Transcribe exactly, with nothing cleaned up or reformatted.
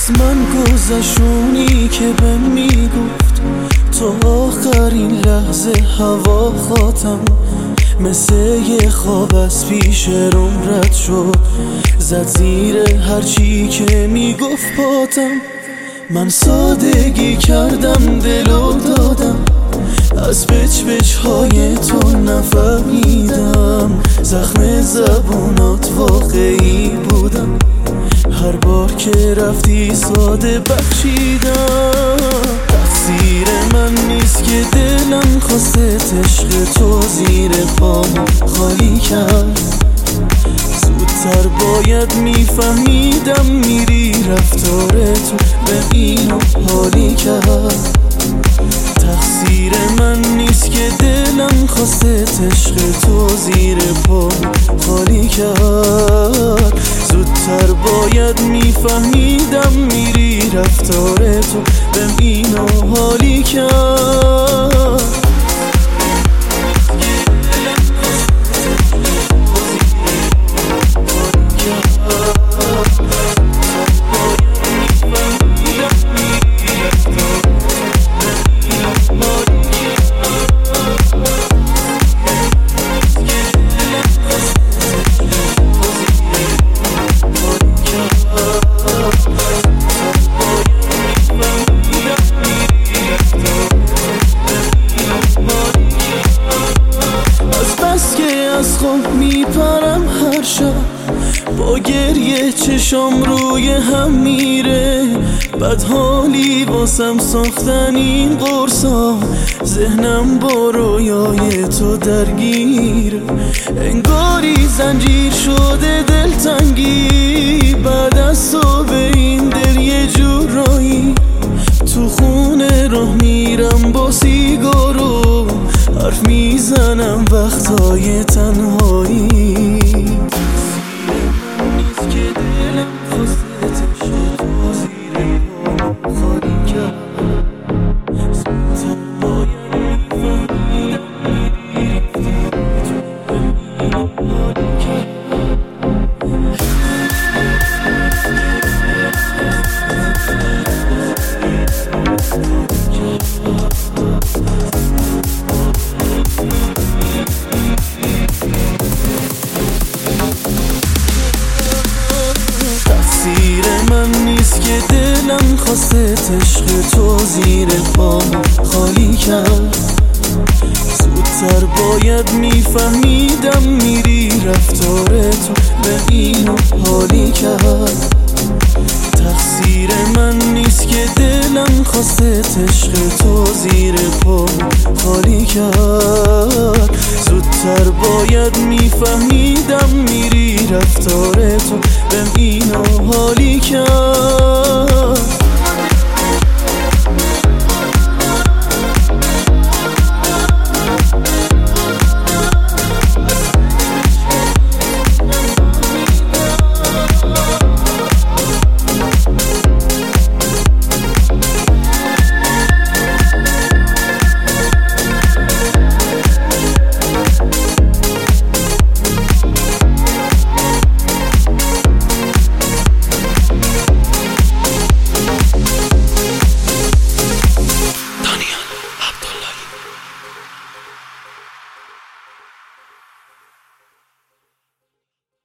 از من گذشونی که بهم میگفت تا آخرین لحظه هوا خاتم، مثل یه خواب از پیش روم رد شد، زد زیر هرچی که میگفت پاتم. من سادگی کردم دلو دادم، از بچ بچ های تو نفهمیدم، زخم زبونات واقعی بودم، هر بار که رفتی ساده بخشیدم. تقصیر من نیست که دلم خواست عشق تو زیر پام خالی کرد، زودتر باید میفهمیدم میری رفتار تو به اینو حالی کرد. تقصیر من نیست که دلم خواست عشق تو زیر پام خالی کرد، زودتر باید میفهمیدم میری رفتار تو به اینو حالی کرد. از خواب میپرم هر شب، با گریه چشام روی هم میره، بد حالی واسم ساختن این قرصا، ذهنم با رویای تو درگیره، انگاری زنجیر شده دلتنگی، بعد از تو به این دل یه جورایی، تو خونه راه میرم با سیگارو، حرف میزنم وقتای تنهایی. نیست که دلم خواست عشق تو زیر پام خالی کرد، زودتر باید میفهمیدم میری رفتار تو به اینو حالی کرد. تقصیر من نیست که دلم خواست عشق تو زیر پام خالی کرد، زودتر باید میفهمیدم میری رفتار تو به اینو حالی کرد. تقصیر من نیست که دلم خواست عشق تو زیر پام خالی کرد، زودتر باید میفهمیدم میری رفتار تو به اینو حالی